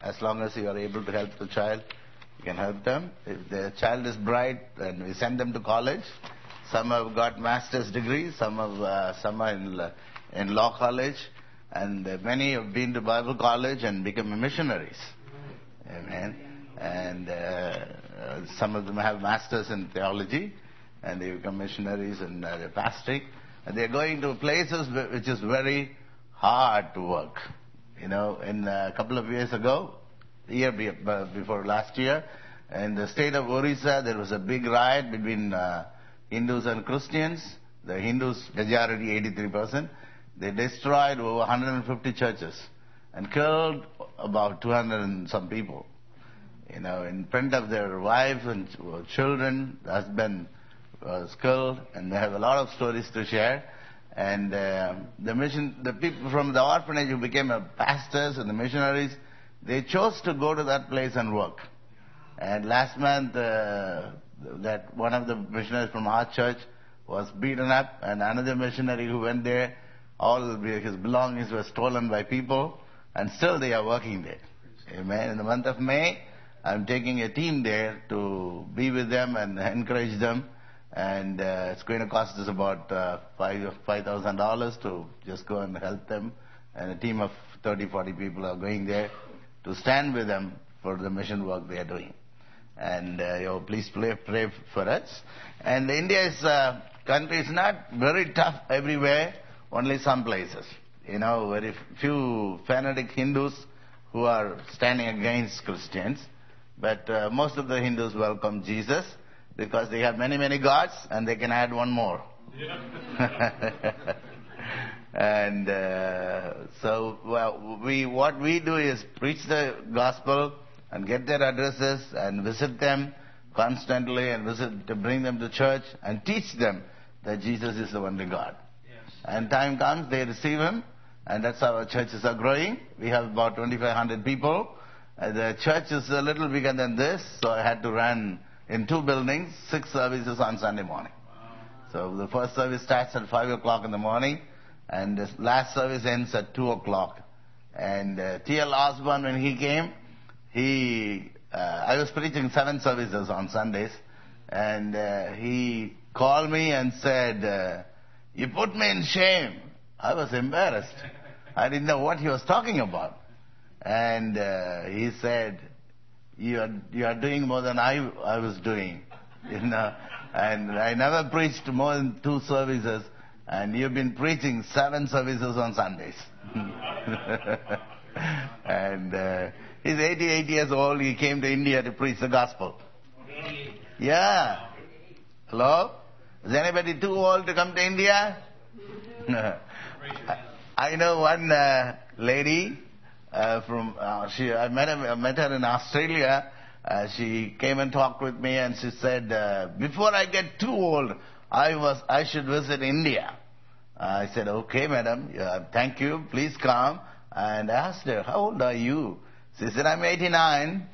as long as you are able to help the child, you can help them. If the child is bright, then we send them to college. Some have got master's degrees, some are in law college, and many have been to Bible college and become missionaries. Amen. And some of them have masters in theology, and they become missionaries and they're pastoring. And they're going to places which is very hard to work. In a couple of years ago, year before last year, in the state of Orissa, there was a big riot between Hindus and Christians. The Hindus, majority 83%, they destroyed over 150 churches and killed about 200 and some people. In front of their wives and children, the husband was killed, and they have a lot of stories to share. And the people from the orphanage who became pastors and the missionaries, they chose to go to that place and work. And last month, that one of the missionaries from our church was beaten up, and another missionary who went there, all his belongings were stolen by people, and still they are working there. Amen. In the month of May, I'm taking a team there to be with them and encourage them, and it's going to cost us about $5,000 to just go and help them, and a team of 30-40 people are going there to stand with them for the mission work they are doing. And please pray for us. And India's country is not very tough everywhere, only some places. Very few fanatic Hindus who are standing against Christians. But most of the Hindus welcome Jesus because they have many, many gods and they can add one more. Yeah. And what we do is preach the gospel and get their addresses and visit them constantly and to bring them to church and teach them that Jesus is the only God. Yes. And time comes, they receive Him, and that's how our churches are growing. We have about 2,500 people. The church is a little bigger than this, so I had to run in 2 buildings, 6 services on Sunday morning. Wow. So the first service starts at 5 o'clock in the morning, and the last service ends at 2 o'clock. And T.L. Osborne, when he came, I was preaching 7 services on Sundays, and he called me and said, "You put me in shame." I was embarrassed. I didn't know what he was talking about. And he said, you are doing more than I was doing. And I never preached more than 2 services, and you've been preaching 7 services on Sundays. And he's 88 years old. He came to India to preach the gospel. Yeah. Hello? Is anybody too old to come to India? I know one lady I met her in Australia. She came and talked with me, and she said, before I get too old, I should visit India. I said, okay, madam, thank you, please come. And I asked her, how old are you? She said, I'm 89.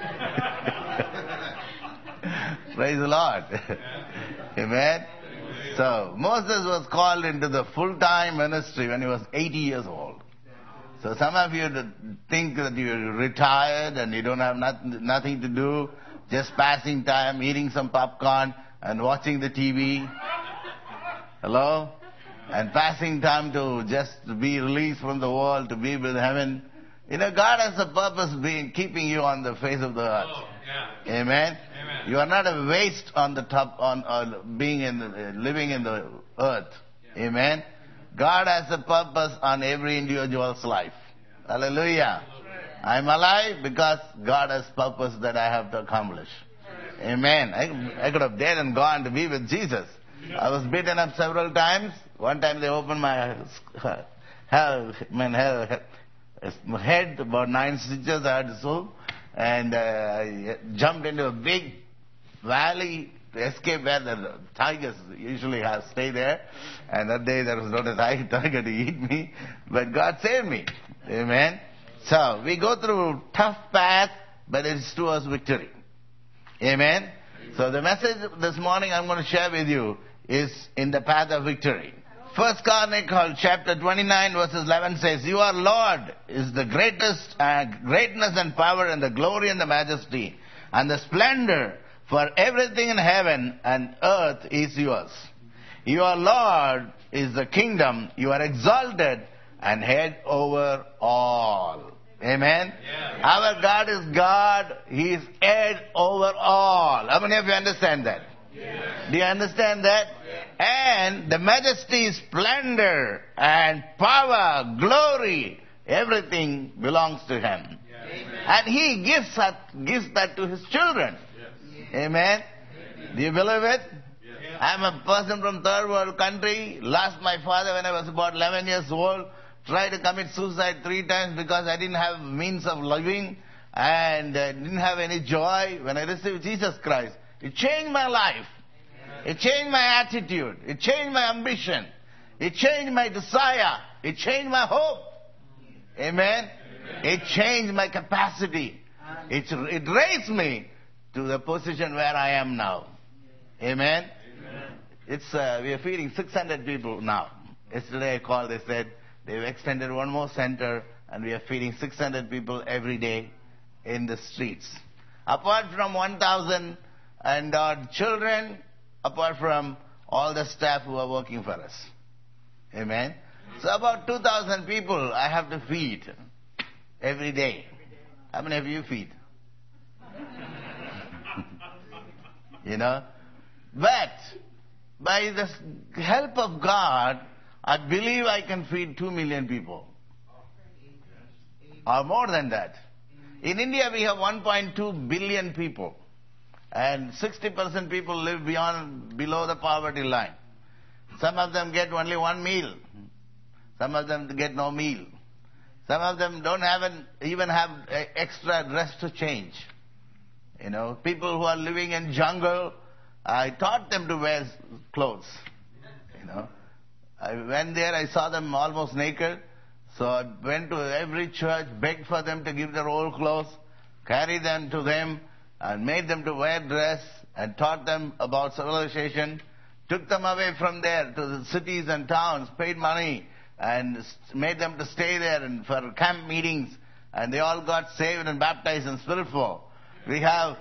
Praise the Lord. Amen. So Moses was called into the full-time ministry when he was 80 years old. So some of you think that you're retired and you don't have nothing to do, just passing time, eating some popcorn and watching the TV. Hello? And passing time to just be released from the world, to be with heaven. God has a purpose keeping you on the face of the earth. Oh, yeah. Amen? Amen. You are not a waste on the top, living in the earth. Yeah. Amen? God has a purpose on every individual's life. Yeah. Hallelujah. Yeah. I'm alive because God has purpose that I have to accomplish. Yeah. Amen. I could have died and gone to be with Jesus. Yeah. I was beaten up several times. One time they opened my head, about 9 stitches I had to sew, and I jumped into a big valley to escape where the tigers usually stay there. And that day there was not a tiger to eat me, but God saved me. Amen. So we go through tough path, but it's towards victory. Amen. So the message this morning I'm going to share with you is in the path of victory. First Chronicle chapter 29 verses 11 says, "Your Lord is the greatest greatness and power and the glory and the majesty and the splendor, for everything in heaven and earth is yours. Your Lord is the kingdom, you are exalted and head over all." Amen? Yeah. Our God is God, He is head over all. How many of you understand that? Yeah. Do you understand that? Yeah. And the majesty, splendor and power, glory, everything belongs to Him. Yeah. And He gives that to His children. Yes. Amen? Do you believe it? Yes. I'm a person from third world country. Lost my father when I was about 11 years old. Tried to commit suicide 3 times because I didn't have means of living and didn't have any joy. When I received Jesus Christ, it changed my life. It changed my attitude. It changed my ambition. It changed my desire. It changed my hope. Amen? It changed my capacity. It raised me to the position where I am now. Amen? We are feeding 600 people now. Yesterday I called, they said, they've extended one more center and we are feeding 600 people every day in the streets. Apart from 1,000 and odd children, apart from all the staff who are working for us. Amen? So about 2,000 people I have to feed every day. How many of you feed? You know? But by the help of God, I believe I can feed 2 million people. Or more than that. In India we have 1.2 billion people. And 60% people live below the poverty line. Some of them get only one meal. Some of them get no meal. Some of them don't even have extra dress to change. You know, people who are living in jungle, I taught them to wear clothes. You know. I went there, I saw them almost naked. So I went to every church, begged for them to give their old clothes, carried them to them, and made them to wear dress, and taught them about civilization, took them away from there to the cities and towns, paid money, and made them to stay there and for camp meetings, and they all got saved and baptized and spirit-filled. We have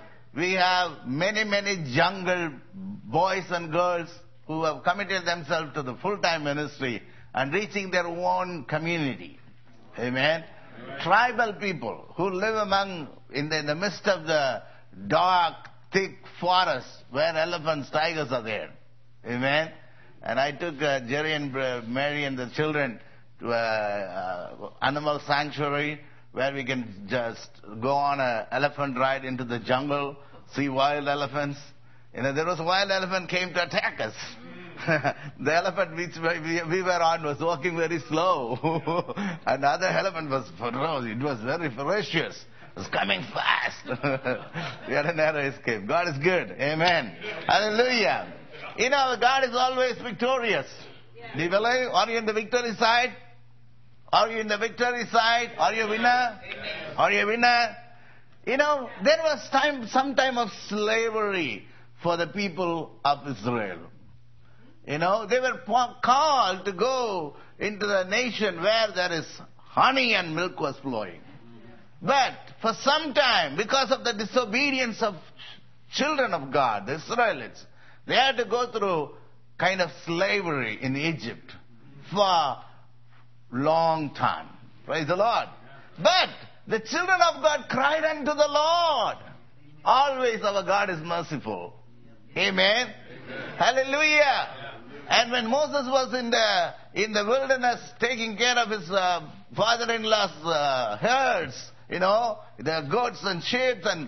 many jungle boys and girls who have committed themselves to the full-time ministry and reaching their own community. Amen? Amen. Tribal people who live in the midst of the dark, thick forest where elephants, tigers are there. Amen? And I took Jerry and Mary and the children to an animal sanctuary where we can just go on an elephant ride into the jungle, see wild elephants. You know, there was a wild elephant came to attack us. The elephant which we were on was walking very slow. And the other elephant was ferocious. It was very ferocious. It was coming fast. We had a narrow escape. God is good. Amen. Hallelujah. You know, God is always victorious. Do you believe? Are you in the victory side? Are you in the victory side? Are you a winner? Are you a winner? You know, there was some time of slavery for the people of Israel. You know, they were called to go into the nation where there is honey and milk was flowing. But for some time, because of the disobedience of children of God, the Israelites, they had to go through kind of slavery in Egypt for long time. Praise the Lord. But the children of God cried unto the Lord. Always our God is merciful. Amen. Hallelujah. Yeah. And when Moses was in the wilderness taking care of his father-in-law's herds, you know, the goats and sheep, and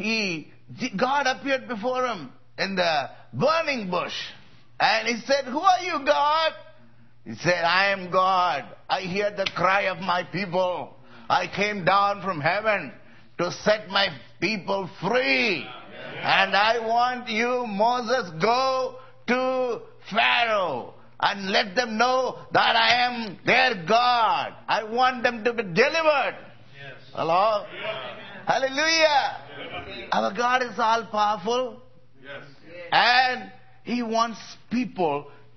God appeared before him in the burning bush. And he said, "Who are you, God?" He said, "I am God. I hear the cry of my people. I came down from heaven to set my people free. And I want you, Moses, go to Pharaoh and let them know that I am their God. I want them to be delivered." Yes. Hello? Yes. Hallelujah. Yes. Our God is all powerful. Yes. And He wants people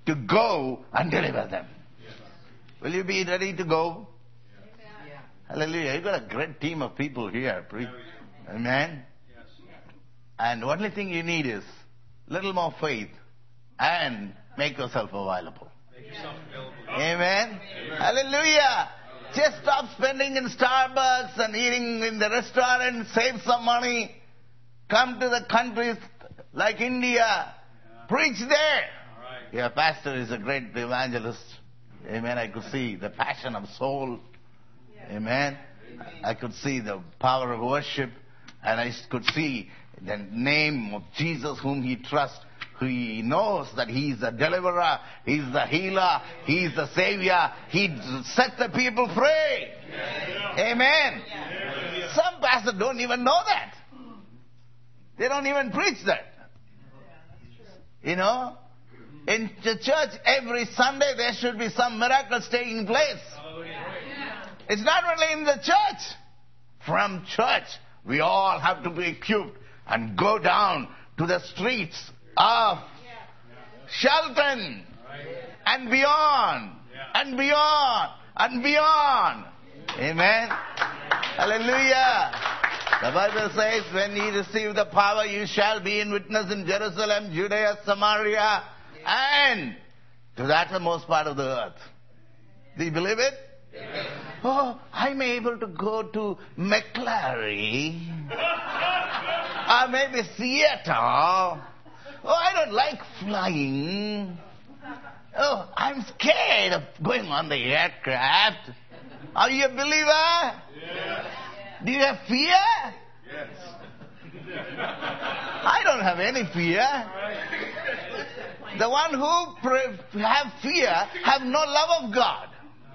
to go and deliver them. Will you be ready to go? Yeah. Hallelujah. You've got a great team of people here. Amen. And the only thing you need is little more faith and make yourself available. Amen. Hallelujah. Just stop spending in Starbucks and eating in the restaurant, save some money. Come to the countries like India. Preach there. Your pastor is a great evangelist. Amen. I could see the passion of soul. Amen. I could see the power of worship. And I could see the name of Jesus whom he trusts. He knows that he is the deliverer, he is the healer, he is the savior. He sets the people free. Amen. Some pastors don't even know that. They don't even preach that. You know, in the church every Sunday there should be some miracles taking place. It's not only in the church. From church, we all have to be equipped and go down to the streets of Shelton and beyond and beyond and beyond. Amen. Hallelujah. The Bible says, when ye receive the power, you shall be in witness in Jerusalem, Judea, Samaria, and to the uttermost part of the earth. Do you believe it? Oh, I'm able to go to McClary or maybe Seattle. Oh, I don't like flying. Oh, I'm scared of going on the aircraft. Are you a believer? Yes. Do you have fear? Yes. I don't have any fear. The one who have fear have no love of God.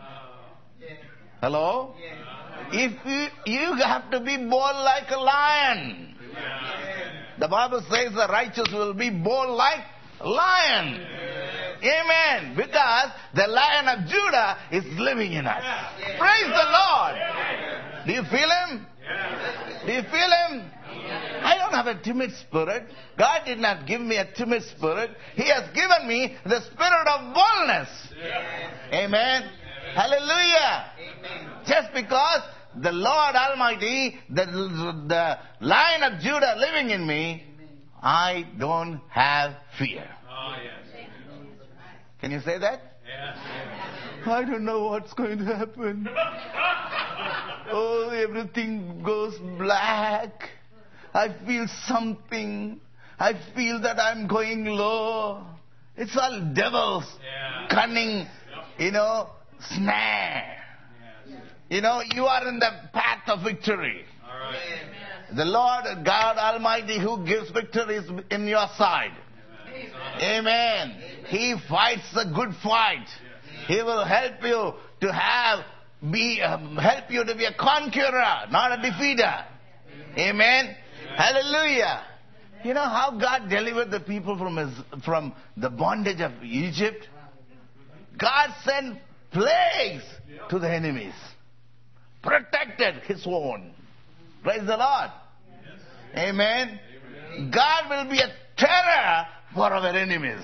Hello? If you have to be born like a lion. The Bible says the righteous will be born like a lion. Amen. Because the Lion of Judah is living in us. Praise the Lord. Do you feel him? Do you feel him? I don't have a timid spirit. God did not give me a timid spirit. He has given me the spirit of boldness. Amen. Hallelujah. Just because the Lord Almighty, the Lion of Judah living in me, I don't have fear. Oh, yes. Can you say that? Yes. I don't know what's going to happen. Oh, everything goes black. I feel something. I feel that I'm going low. It's all devils, cunning, snare. You are in the path of victory. All right. The Lord God Almighty who gives victory is in your side. Amen. He fights the good fight. He will help you to help you to be a conqueror, not a defeater. Amen. Hallelujah. You know how God delivered the people from the bondage of Egypt? God sent plagues to the enemies. Protected his own. Praise the Lord. Amen. God will be a terror for our enemies.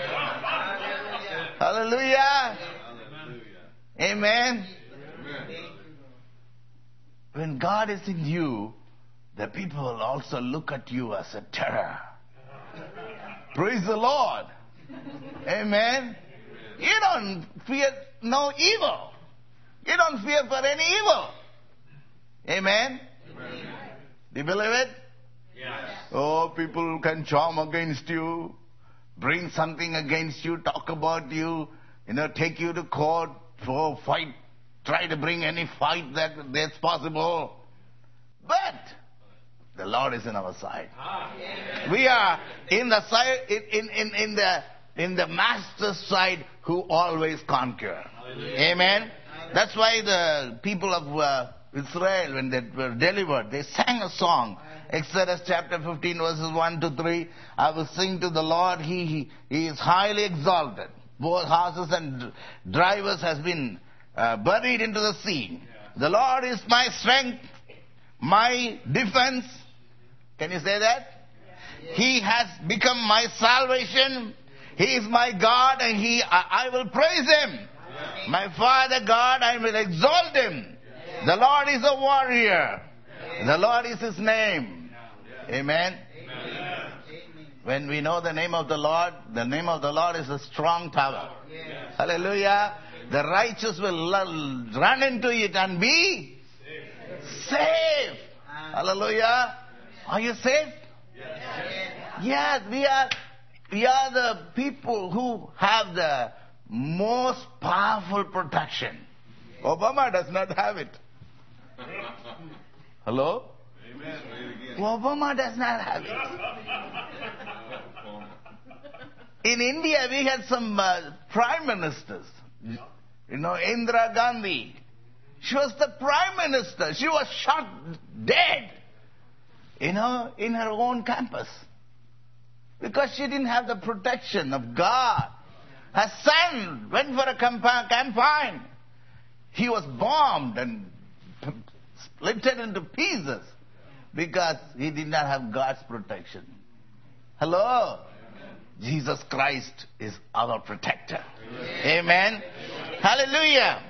Hallelujah. Amen. When God is in you, the people will also look at you as a terror. Praise the Lord. Amen. You don't fear no evil. You don't fear for any evil. Amen. Do you believe it? Yes. Oh, people can charm against you, bring something against you, talk about you, take you to court for fight, try to bring any fight that's possible. But the Lord is in our side. We are in the side, in the Master's side who always conquer. Amen. That's why the people of Israel, when they were delivered, they sang a song. Exodus chapter 15 verses 1 to 3. I will sing to the Lord. He is highly exalted. Both horses and drivers has been buried into the sea. The Lord is my strength, my defense. Can you say that? He has become my salvation. He is my God, and I will praise Him. My Father God, I will exalt Him. The Lord is a warrior. The Lord is His name. Amen. When we know the name of the Lord is a strong tower. Hallelujah. The righteous will run into it and be safe. Hallelujah. Are you safe? Yes, we are the people who have the most powerful protection. Obama does not have it. Hello? Obama does not have it. In India, we had some prime ministers. Indira Gandhi. She was the prime minister. She was shot dead, in her own campus. Because she didn't have the protection of God. Her son went for a campaign. He was bombed and split into pieces because he did not have God's protection. Hello? Jesus Christ is our protector. Amen. Hallelujah.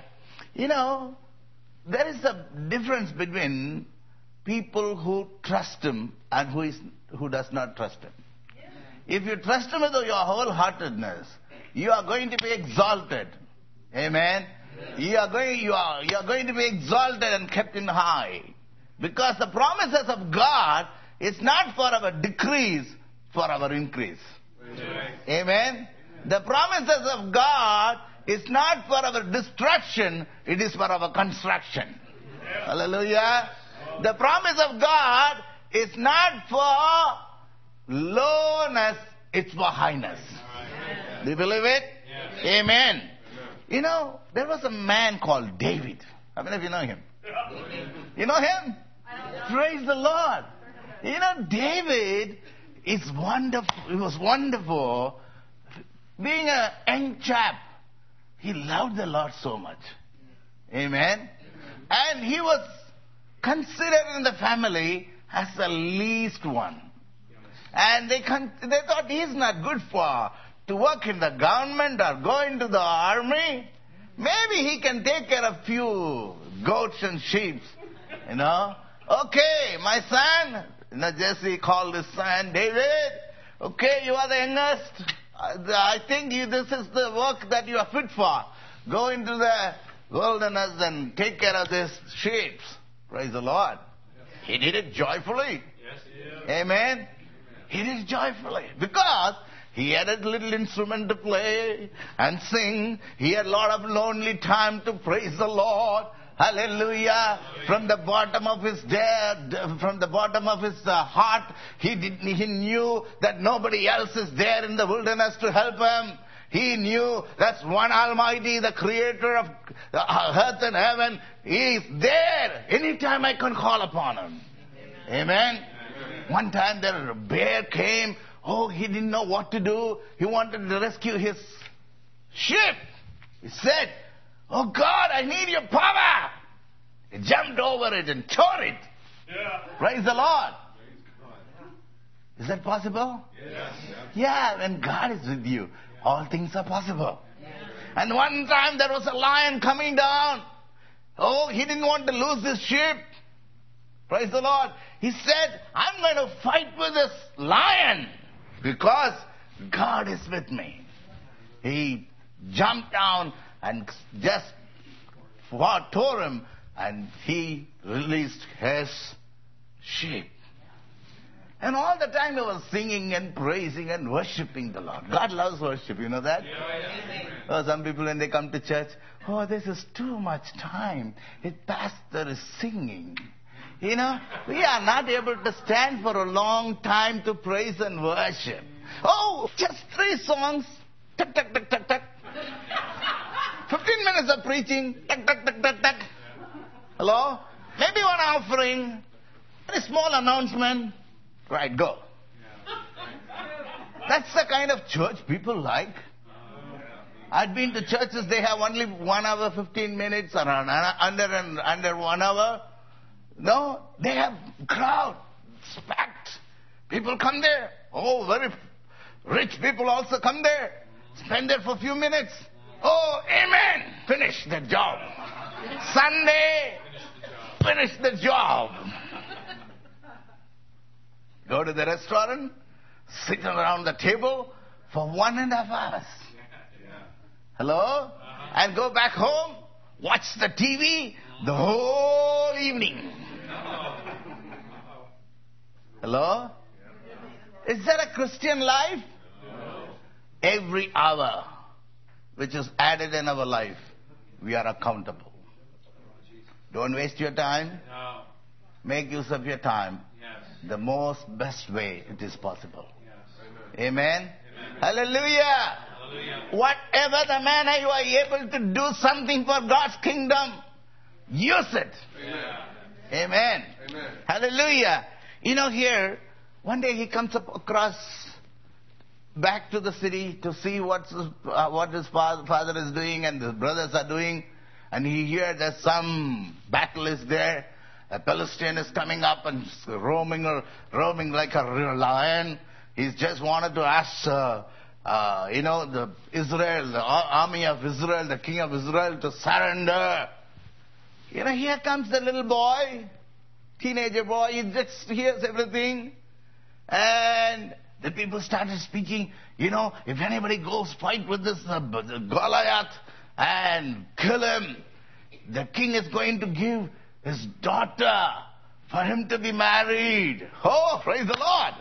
There is a difference between people who trust Him and who does not trust Him. If you trust Him with your wholeheartedness, you are going to be exalted. Amen. You are going to be exalted and kept in high. Because the promises of God is not for our decrease, for our increase. Amen. The promises of God is not for our destruction, it is for our construction. Hallelujah. The promise of God is not for lowness, it's for highness. Do you believe it? Amen. There was a man called David. How many of you know him? You know him? Praise the Lord. David is wonderful. He was wonderful. Being a young chap, he loved the Lord so much. Amen. And he was considered in the family as the least one. And they thought he's not good to work in the government or go into the army. Maybe he can take care of few goats and sheep. Okay, my son. Jesse called his son, David. Okay, you are the youngest. I think this is the work that you are fit for. Go into the wilderness and take care of these sheep. Praise the Lord. He did it joyfully. Amen. He did it joyfully. Because he had a little instrument to play and sing. He had a lot of lonely time to praise the Lord. Hallelujah. From the bottom of his heart, he knew that nobody else is there in the wilderness to help him. He knew that's one Almighty, the creator of earth and heaven. He is there. Anytime I can call upon him. Amen. One time there a bear came. Oh, he didn't know what to do. He wanted to rescue his sheep. He said, oh God, I need your power. He jumped over it and tore it. Praise the Lord. Is that possible? Yeah, when God is with you, all things are possible. And one time there was a lion coming down. Oh, he didn't want to lose his sheep. Praise the Lord. He said, I'm going to fight with this lion because God is with me. He jumped down and just tore him, and he released his sheep. And all the time he was singing and praising and worshipping the Lord. God loves worship, you know that? Oh, some people when they come to church, oh, this is too much time. The pastor is singing. We are not able to stand for a long time to praise and worship. Oh, just 3 songs. Tuck, tuck, tuck, tuck, tuck. 15 minutes of preaching. Tuck, tuck, tuck, tuck, tuck. Hello? Maybe one offering. A small announcement. Right, go. That's the kind of church people like. I've been to churches, they have only 1 hour, 15 minutes, or under 1 hour. No, they have crowd, packed. People come there. Oh, very Rich people also come there, spend there for a few minutes. Oh, amen. Finish the job. Sunday, finish the job. Go to the restaurant, sit around the table for 1.5 hours. Hello? And go back home, watch the TV the whole evening. Hello? Is that a Christian life? Every hour which is added in our life, we are accountable. Don't waste your time. Make use of your time. The most best way it is possible. Amen? Hallelujah. Whatever the manner you are able to do something for God's kingdom, use it. Amen. Hallelujah. You know, here, one day he comes up across back to the city to see what his father is doing and his brothers are doing. And he hears that some battle is there. A Palestine is coming up and roaming like a lion. He's just wanted to ask, the army of Israel, the king of Israel, to surrender. You know, here comes the little boy, teenager boy. He just hears everything. And the people started speaking, if anybody goes fight with this Goliath and kill him, the king is going to give his daughter for him to be married. Oh, praise the Lord.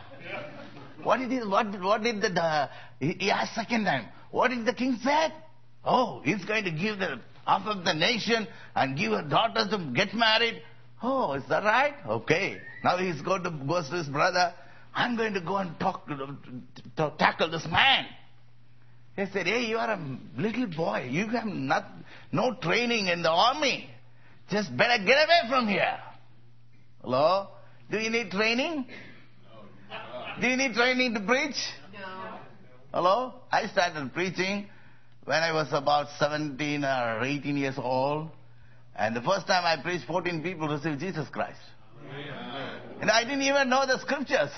He asked second time, what did the king say? Oh, he's going to give half of the nation and give her daughter to get married. Oh, is that right? Okay. Now he's goes to his brother. I'm going to go and tackle this man. He said, hey, you are a little boy. You have no training in the army. Just better get away from here. Hello? Do you need training? No. Do you need training to preach? No. Hello? I started preaching when I was about 17 or 18 years old. And the first time I preached, 14 people received Jesus Christ. Amen. And I didn't even know the scriptures.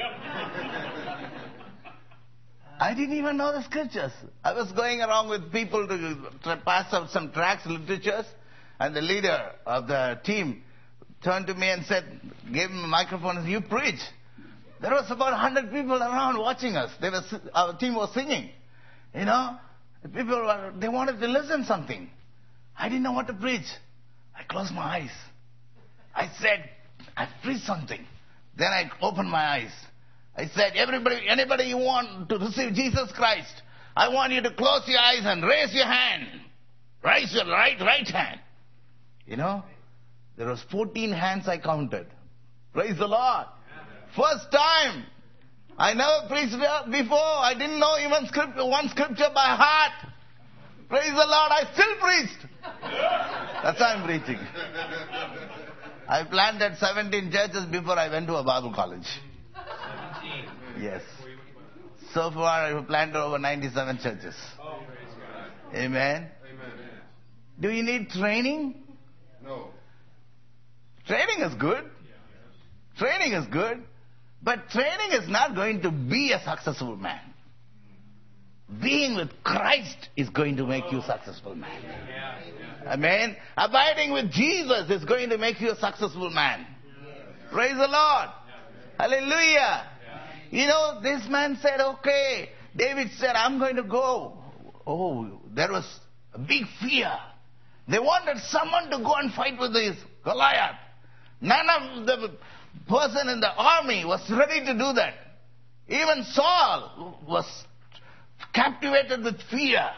I didn't even know the scriptures. I was going around with people to pass out some tracts, literatures. And the leader of the team turned to me and gave him a microphone and said, you preach. There was about 100 people around watching us. Our team was singing. People they wanted to listen something. I didn't know what to preach. I closed my eyes. I said, I preached something. Then I opened my eyes. I said, anybody you want to receive Jesus Christ, I want you to close your eyes and raise your hand. Raise your right hand. There was 14 hands I counted. Praise the Lord. First time. I never preached before. I didn't know even one scripture by heart. Praise the Lord. I still preached. That's why I'm preaching. I planted 17 churches before I went to a Bible college. 17. Yes. So far I have planted over 97 churches. Amen. Do you need training? No. Training is good. Training is good. But training is not going to be a successful man. Being with Christ is going to make you a successful man. Amen. Abiding with Jesus is going to make you a successful man. Praise the Lord. Hallelujah. This man said, okay. David said, I'm going to go. Oh, there was a big fear. They wanted someone to go and fight with this Goliath. None of the person in the army was ready to do that. Even Saul was captivated with fear.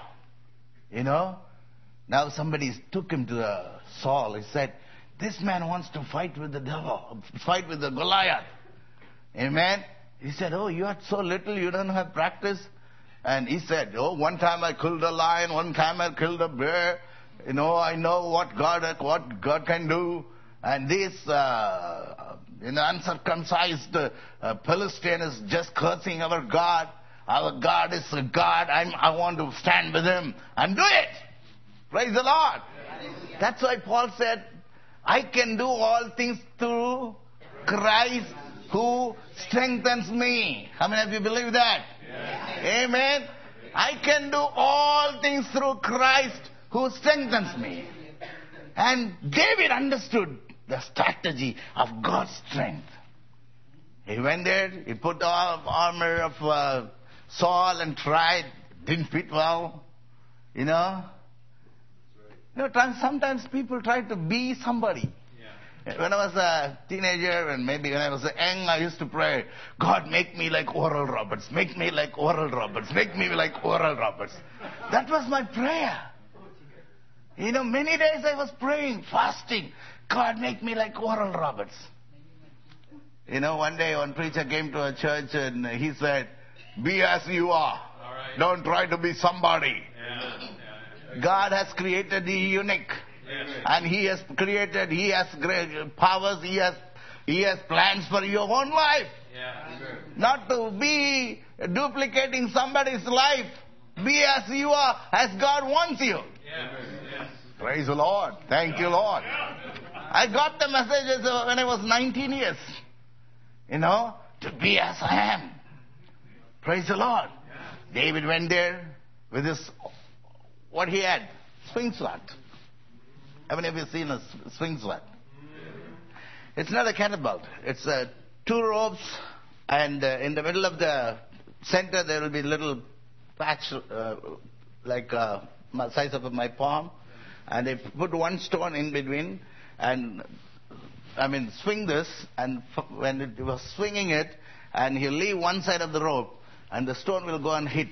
Now somebody took him to Saul. He said, this man wants to fight with the devil, fight with the Goliath. Amen. He said, oh, you are so little, you don't have practice. And he said, oh, one time I killed a lion, one time I killed a bear. I know what God can do. And this uncircumcised Philistine is just cursing our God. Our God is a God. I want to stand with him and do it. Praise the Lord. That's why Paul said, I can do all things through Christ who strengthens me. How many of you believe that? Yes. Amen. I can do all things through Christ who strengthens me. And David understood the strategy of God's strength. He went there, he put the armor of Saul and tried, didn't fit well. You know, sometimes people try to be somebody. Yeah. When I was a teenager and maybe when I was young, I used to pray, God, make me like Oral Roberts. Make me like Oral Roberts. Make me like Oral Roberts. That was my prayer. You know, many days I was praying, fasting. God, make me like Oral Roberts. You know, one day one preacher came to a church and he said, be as you are. Right. Don't try to be somebody. Yeah. God has created the unique. Yes. And He has great powers, He has plans for your own life. Yeah. Not to be duplicating somebody's life. Be as you are, as God wants you. Yeah. Yes. Praise the Lord. Thank you, Lord. I got the messages when I was 19 years. You know, to be as I am. Praise the Lord. David went there with his, what he had? Swing sword. How many of you seen a swing sword? It's not a catapult. It's two ropes, and in the middle of the center there will be a little patch like size of my palm, and they put one stone in between, and swing this, and when it was swinging it, and he'll leave one side of the rope, and the stone will go and hit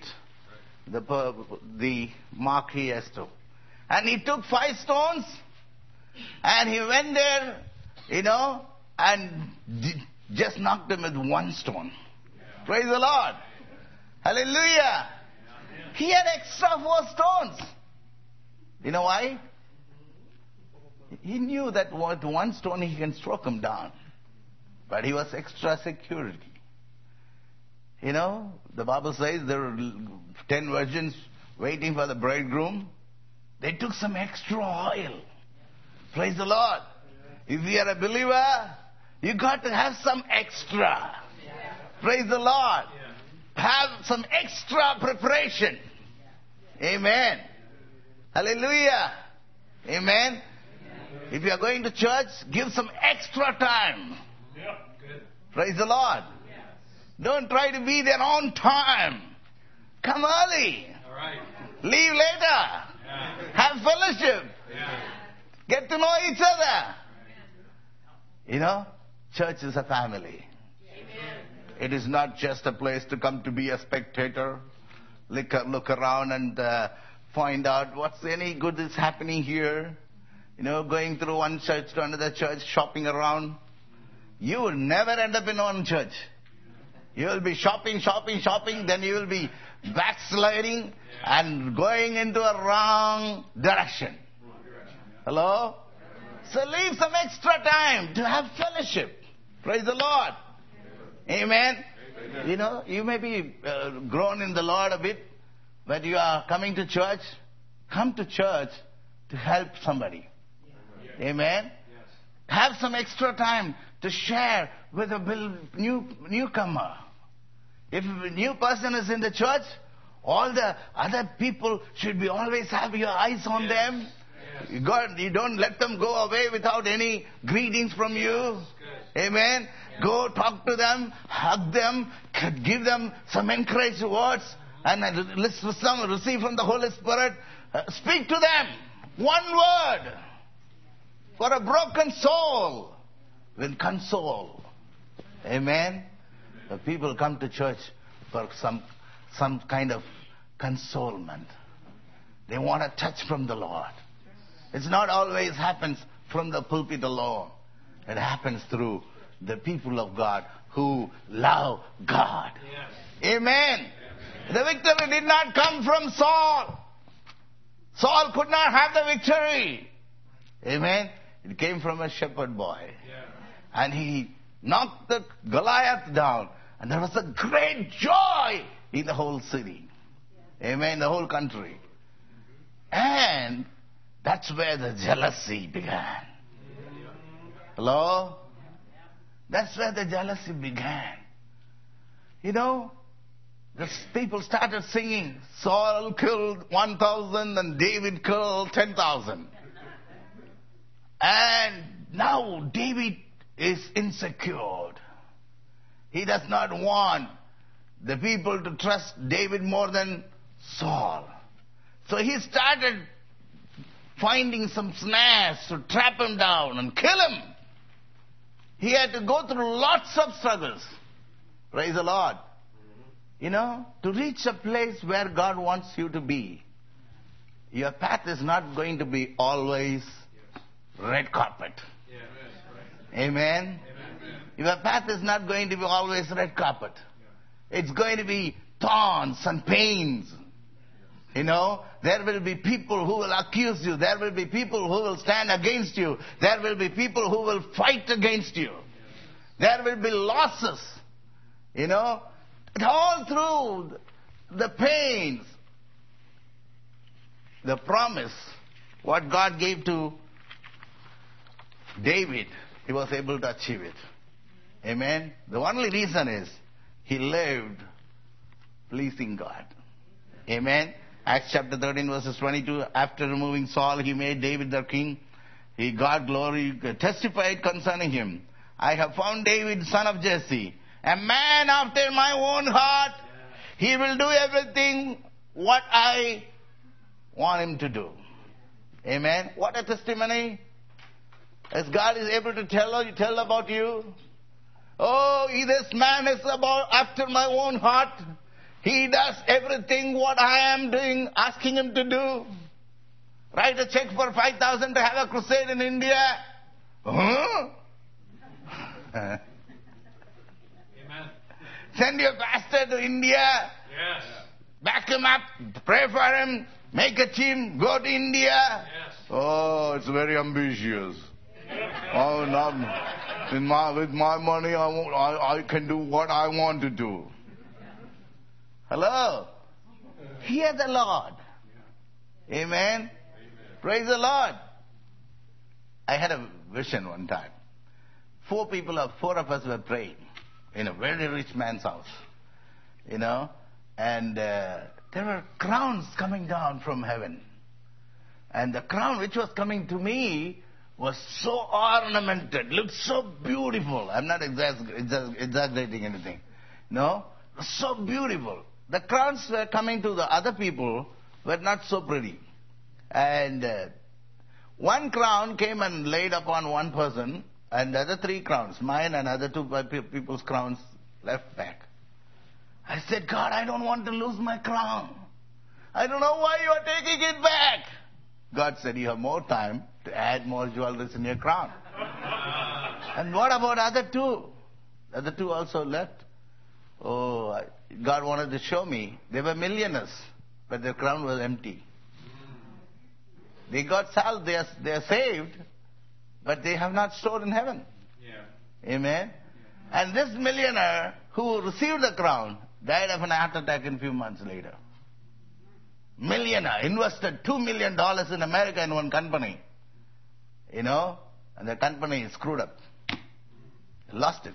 the mark he has to. And he took 5 stones, and he went there, you know, and just knocked them with one stone. Yeah. Praise the Lord. Hallelujah. Yeah. He had extra 4 stones. You know why? He knew that with one stone he can stroke him down. But he was extra security. You know, the Bible says there were 10 virgins waiting for the bridegroom. They took some extra oil. Praise the Lord. If you are a believer, you got to have some extra. Praise the Lord. Have some extra preparation. Amen. Hallelujah. Amen. If you are going to church, give some extra time. Praise the Lord. Don't try to be there on time. Come early. Leave later. Have fellowship. Get to know each other. You know, church is a family. It is not just a place to come to be a spectator, look around and find out what's any good is happening here. You know, going through one church to another church, shopping around. You will never end up in one church. You will be shopping, then you will be backsliding and going into a wrong direction. Hello? So leave some extra time to have fellowship. Praise the Lord. Amen. You know, you may be grown in the Lord a bit, but you are coming to church. Come to church to help somebody. Amen. Have some extra time to share with a newcomer. If a new person is in the church, all the other people should be always have your eyes on them. God, you don't let them go away without any greetings from you. Amen. Go talk to them, hug them, give them some encouraging words, and receive from the Holy Spirit. Speak to them. One word. For a broken soul will console. Amen. The people come to church for some kind of consolement. They want a touch from the Lord. It's not always happens from the pulpit alone. It happens through the people of God who love God. Yes. Amen. Yes. The victory did not come from Saul. Saul could not have the victory. Amen. It came from a shepherd boy. Yeah. And he knocked the Goliath down. And there was a great joy in the whole city. Amen. The whole country. And that's where the jealousy began. Hello? That's where the jealousy began. You know, the people started singing, Saul killed 1,000 and David killed 10,000. And now David is insecure. He does not want the people to trust David more than Saul. So he started finding some snares to trap him down and kill him. He had to go through lots of struggles. Praise the Lord. You know, to reach a place where God wants you to be, your path is not going to be always red carpet. Amen. Your path is not going to be always red carpet. It's going to be thorns and pains. You know, there will be people who will accuse you. There will be people who will stand against you. There will be people who will fight against you. There will be losses. You know, all through the pains, the promise, what God gave to David, he was able to achieve it. Amen. The only reason is he lived pleasing God. Amen. Acts chapter 13 verses 22, after removing Saul, he made David their king. He got glory, testified concerning him. I have found David, son of Jesse, a man after my own heart. He will do everything what I want him to do. Amen. What a testimony. As God is able to tell about you. Oh, this man is about after my own heart. He does everything what I am doing, asking him to do. Write a check for 5,000 to have a crusade in India. Huh? Amen. Send your pastor to India. Yes. Back him up. Pray for him. Make a team. Go to India. Yes. Oh, it's very ambitious. Oh, not with my money. I can do what I want to do. Hello. Hear the Lord. Amen. Praise the Lord. I had a vision one time. Four of us were praying in a very rich man's house, you know, and there were crowns coming down from heaven. And the crown which was coming to me was so ornamented, looked so beautiful. I'm not exaggerating anything. No, it was so beautiful. The crowns were coming to the other people were not so pretty. And one crown came and laid upon one person, and the other three crowns, mine and other two people's crowns, left back. I said, God, I don't want to lose my crown. I don't know why you are taking it back. God said, you have more time to add more jewelry in your crown. And what about other two? The other two also left. Oh, God wanted to show me. They were millionaires, but their crown was empty. They got salved, they are saved, but they have not stored in heaven. Yeah. Amen. Yeah. And this millionaire who received the crown died of an heart attack a few months later. Millionaire invested $2 million in America in one company. You know, and the company is screwed up. Lost it.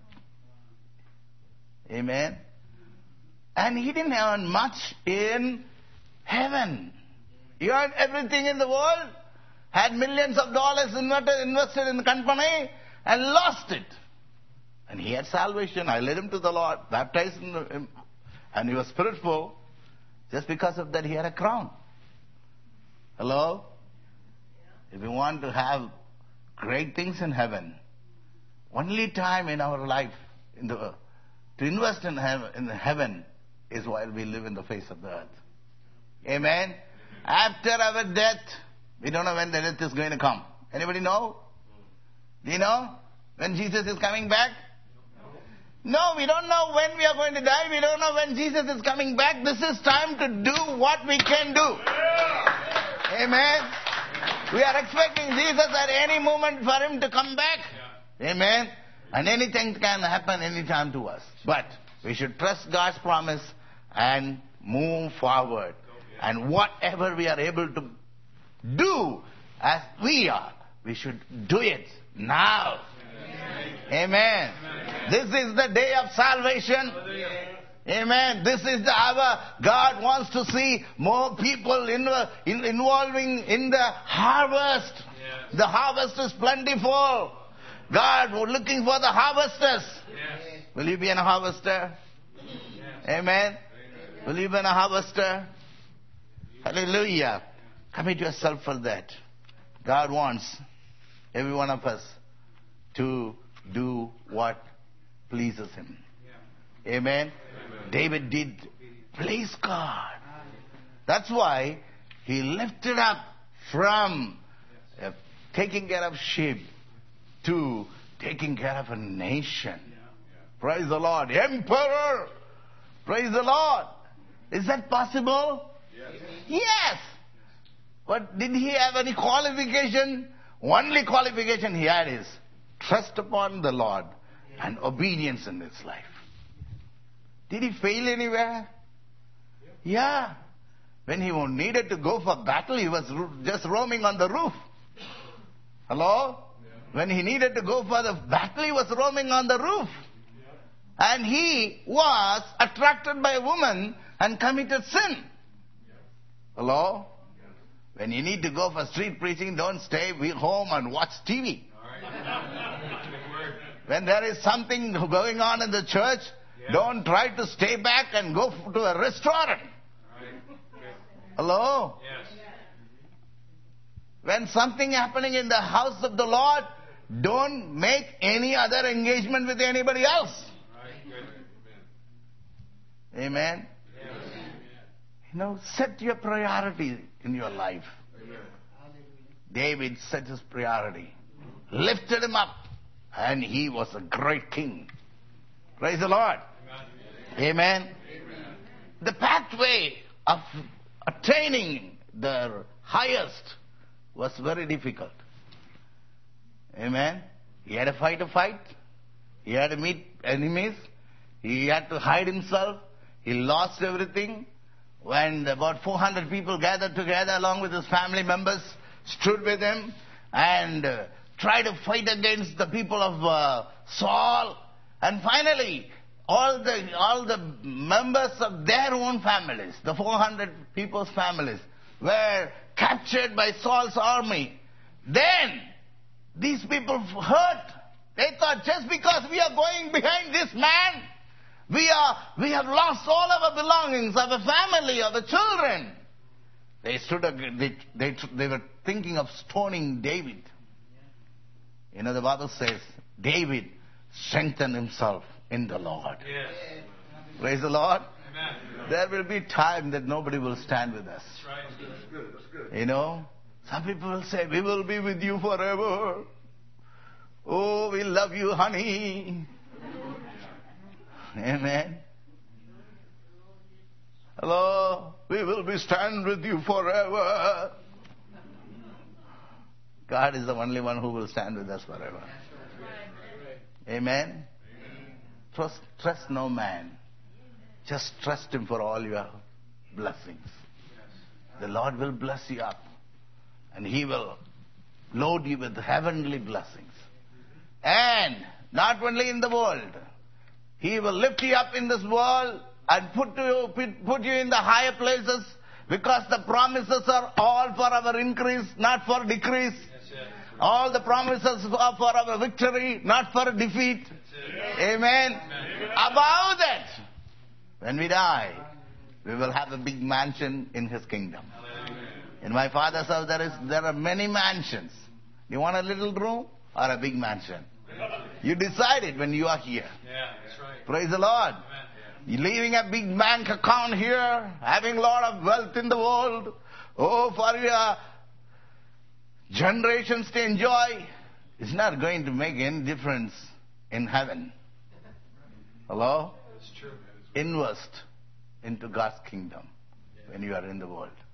Amen. And he didn't earn much in heaven. He earned everything in the world, had millions of dollars invested in the company, and lost it. And he had salvation. I led him to the Lord, baptized him, and he was spirit-full. Just because of that, he had a crown. Hello? If we want to have great things in heaven, only time in our life to invest in heaven is while we live in the face of the earth. Amen? After our death, we don't know when the death is going to come. Anybody know? Do you know when Jesus is coming back? No, we don't know when we are going to die. We don't know when Jesus is coming back. This is time to do what we can do. Amen. We are expecting Jesus at any moment for him to come back. Amen. And anything can happen anytime to us. But we should trust God's promise and move forward. And whatever we are able to do as we are, we should do it now. Amen. This is the day of salvation. Amen. This is the hour God wants to see more people involving in the harvest. The harvest is plentiful. God was looking for the harvesters. Will you be a harvester? Amen. Will you be a harvester? Hallelujah. Commit yourself for that. God wants every one of us to do what pleases Him. Amen. David did please God. That's why he lifted up from taking care of sheep to taking care of a nation. Praise the Lord. Emperor. Praise the Lord. Is that possible? Yes. But did he have any qualification? Only qualification he had is trust upon the Lord and obedience in his life. Did he fail anywhere? Yeah. When he needed to go for battle, he was just roaming on the roof. Hello? When he needed to go for the battle, he was roaming on the roof. And he was attracted by a woman and committed sin. Hello? When you need to go for street preaching, don't stay home and watch TV. When there is something going on in the church, don't try to stay back and go to a restaurant. Hello? When something happening in the house of the Lord, don't make any other engagement with anybody else. Amen. Set your priority in your life. David set his priority, lifted him up, and he was a great king. Praise the Lord. Amen. The pathway of attaining the highest was very difficult. Amen. He had to fight. He had to meet enemies. He had to hide himself. He lost everything. When about 400 people gathered together along with his family members, stood with him and tried to fight against the people of Saul. And finally, all the members of their own families, the 400 people's families, were captured by Saul's army. Then, these people heard. They thought, just because we are going behind this man, we have lost all our belongings, our family, our children. They were thinking of stoning David. The Bible says, David strengthened himself in the Lord. Yes. Praise the Lord. Amen. There will be time that nobody will stand with us. That's good. Some people will say, we will be with you forever. Oh, we love you, honey. Amen. Hello. We will be stand with you forever. God is the only one who will stand with us forever. Amen. Trust no man. Just trust Him for all your blessings. The Lord will bless you up. And He will load you with heavenly blessings. And not only in the world. He will lift you up in this world and put you in the higher places, because the promises are all for our increase, not for decrease. All the promises are for our victory, not for defeat. Amen. Above that, when we die, we will have a big mansion in His kingdom. In my Father's house there are many mansions. You want a little room or a big mansion? You decide it when you are here. That's right. Praise the Lord. You're leaving a big bank account here, having a lot of wealth in the world. Oh, for your generations to enjoy. It's not going to make any difference in heaven. Hello? That's true. Invest into God's kingdom when you are in the world.